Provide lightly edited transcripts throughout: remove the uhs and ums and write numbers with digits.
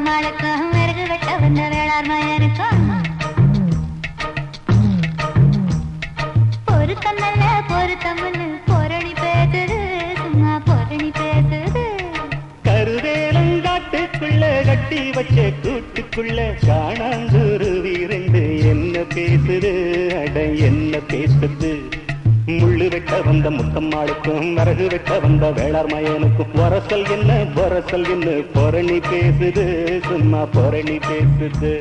முத்தம்மாளுக்கும் விறகு வெட்ட வந்த வேளார் மயனுக்கும் பொருத்தம் நல்ல பொருத்தம்னு பொரணி பேசுது, சும்மா பொரணி பேசுது. கருவேலங்காட்டுக்குள்ள கட்டி வச்ச கூட்டுக்குள்ள காணாங்குருவி ரெண்டு என்ன பேசுது, அட என்ன பேசுது. முள்ளு வெட்ட வந்த முத்தம்மாளுக்கும் விறகு வெட்ட வந்த வேளார் மயனுக்கும் வரசல் என்ன பொரசல் என்ன பொரணி பேசுது, சும்மா பொரணி பேசுது.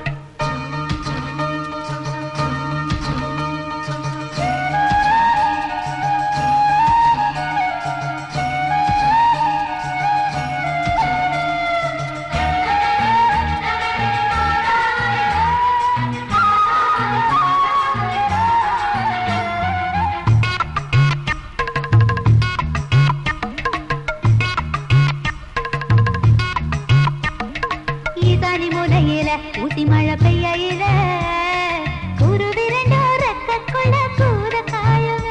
ஊசி மழை பெய்யில குருவி ரெண்டோ ரெக்கக்குள்ள கூத காயுங்க.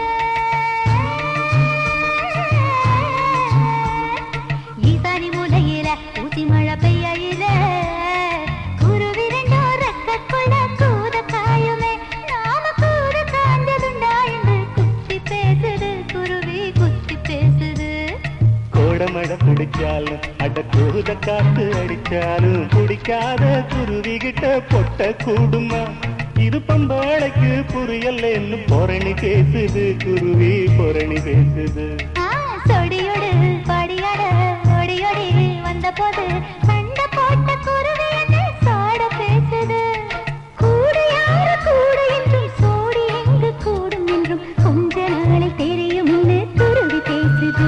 ஈசானி மூலையில ஊசி மழை பெய்யில குருவி ரெண்டோ ரெக்கக்குள்ள கூத காயுமே. நாம கூத காஞ்சதுண்டா என்று குத்தி பேசுது, குருவி குத்தி பேசுது. கோடமழை பிடிச்சாலும் அட கூத காத்து அடிச்சாலும் பிடிக்காத குருவி கிட்ட பொட்ட கூடுமா. இது பம்பாளைக்கு புரியலன்னு பொரணி பேசுது, குருவி பொரணி பேசுது. சொடியோடு படியாட ஒடியோடி வந்த போது சண்டை போட்ட குருவி என்ன சாட பேசுது. கூடு யாரு கூடு என்றும் சோடி எங்கு கூடும் என்றும் கொஞ்ச நாளை தெரியும் குருவி பேசுது.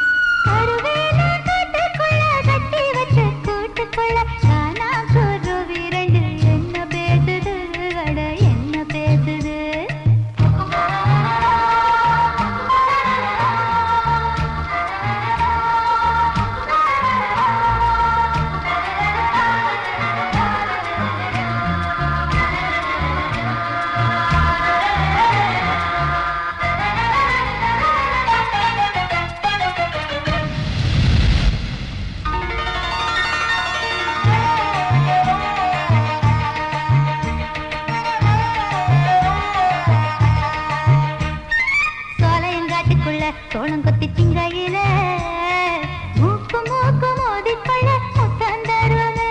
சோளம் கொத்தி திங்கையில மூக்கு மூக்கு மோதிக்கொள்ள முத்தம் தருவமே.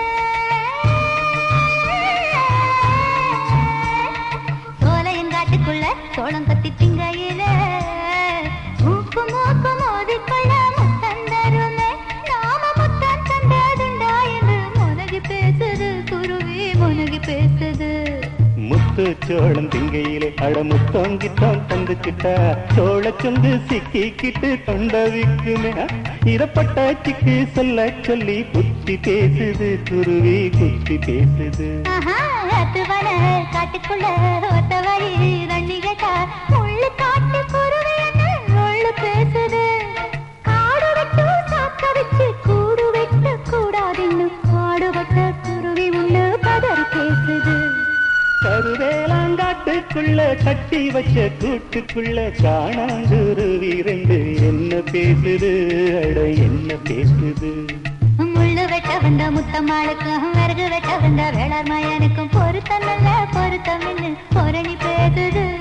சோலையங்காட்டுக்குள்ள சோளம் கொத்தி திங்கையில மூக்கு மூக்கு மோதிக்கொள்ள முத்தம் தருவமே. நாம முத்தம் தந்ததுண்டா என்று முனகி பேசுது, குருவி முனகி பேசுது. முத்து சோளம் திங்கையிலே அட முத்தங்கித்தான் தந்துக்கிட்டா சோழ சொந்து சிக்கிக்கிட்டு தொண்டவிக்குமே. இரப்பட்ட சிக்கு சொல்ல சொல்லி புத்தி பேசுது, குருவி குத்தி பேசுது. காட்டுக்குள்ள ஒத்த வழி தண்ணி கேட்டா முள்ளு காட்டு குருவி முள்ளு பேசுது. காடு வெட்டு சாக்க வச்சு கூடு வெட்ட கூடாதுன்னு காடுபட்ட குருவி முள்ளு பதறி பேசுது. கருவேலாங்காட்டுக்குள்ள கட்டி வச்ச கூட்டுக்குள்ள காணாங்குருவி ரெண்டு என்ன பேசுது, அட என்ன பேசுது. முள்ளு வெட்ட வந்த முத்தம்மாளுக்கும் விறகு வெட்ட வந்த வேளார் மயனுக்கும் பொருத்தம் நல்ல பொருத்தம் பொரணி பேசுது.